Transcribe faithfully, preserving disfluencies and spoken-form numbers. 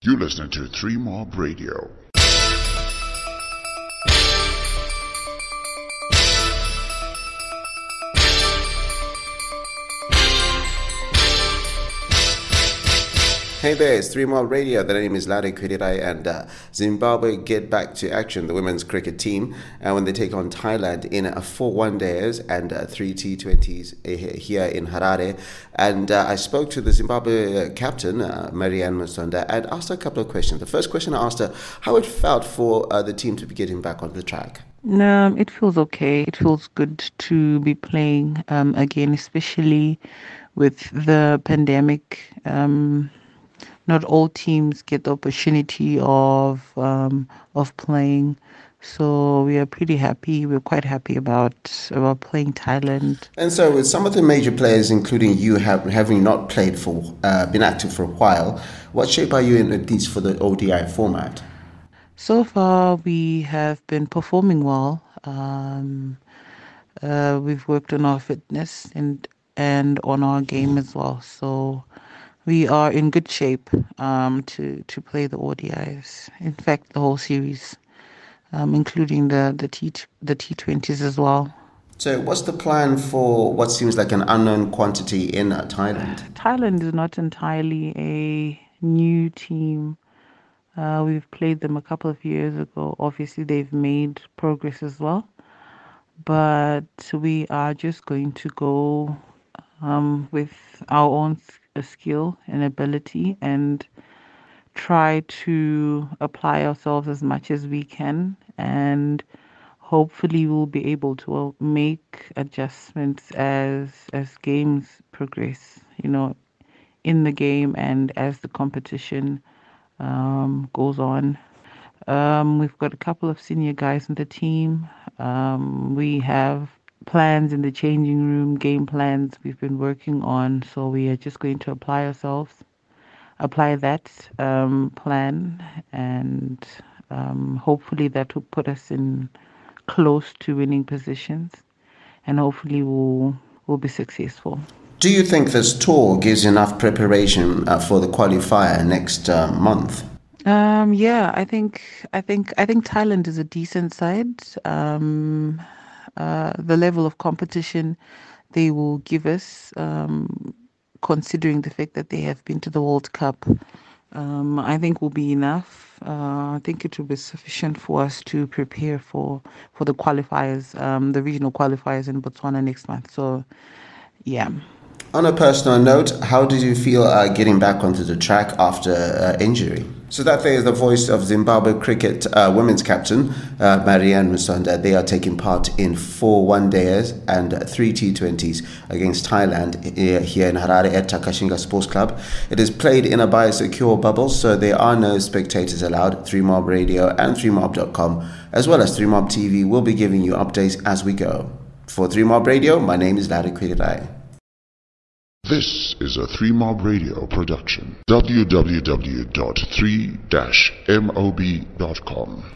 You listen to Three Mob Radio. Hey there, it's Three Mob Radio. The name is Larry Kwirirai, and uh, Zimbabwe get back to action, the women's cricket team, and uh, when they take on Thailand in uh, four one-dayers and uh, three T twenties uh, here in Harare. And uh, I spoke to the Zimbabwe uh, captain, uh, Marianne Musonda, and asked her a couple of questions. The first question I asked her, how it felt for uh, the team to be getting back on the track. Um, it feels okay. It feels good to be playing um, again, especially with the pandemic. Um, Not all teams get the opportunity of um, of playing, so we are pretty happy. We're quite happy about about playing Thailand. And so, with some of the major players, including you, have, having not played for, uh, been active for a while, what shape are you in, at least for the O D I format? So far, we have been performing well. Um, uh, we've worked on our fitness and and on our game as well. So. We are in good shape um, to, to play the O D Is. In fact, the whole series, um, including the the T the T twenties as well. So, what's the plan for what seems like an unknown quantity in uh, Thailand? Thailand is not entirely a new team. Uh, we've played them a couple of years ago. Obviously, they've made progress as well, but we are just going to go um, with our own skill and ability and try to apply ourselves as much as we can, and hopefully we'll be able to make adjustments as as games progress, you know, in the game and as the competition um, goes on. Um, we've got a couple of senior guys in the team. Um, we have plans in the changing room, game plans we've been working on, so we are just going to apply ourselves, apply that um, plan, and um, hopefully that will put us in close to winning positions, and hopefully we'll, we'll be successful. Do you think this tour gives enough preparation uh, for the qualifier next uh, month? Um, yeah, I think I think I think Thailand is a decent side. Um, Uh, the level of competition they will give us, um, considering the fact that they have been to the World Cup, um, I think will be enough. Uh, I think it will be sufficient for us to prepare for, for the qualifiers, um, the regional qualifiers in Botswana next month. So, yeah. On a personal note, how did you feel uh, getting back onto the track after uh, injury? So that there is the voice of Zimbabwe cricket uh, women's captain, uh, Marianne Musonda. They are taking part in four one-dayers and three T twenties against Thailand here in Harare at Takashinga Sports Club. It is played in a biosecure bubble, so there are no spectators allowed. Three Mob Radio and three mob dot com, as well as Three Mob T V, will be giving you updates as we go. For Three Mob Radio, my name is Larry Kwirirai. This is a Three Mob Radio production. w w w dot three mob dot com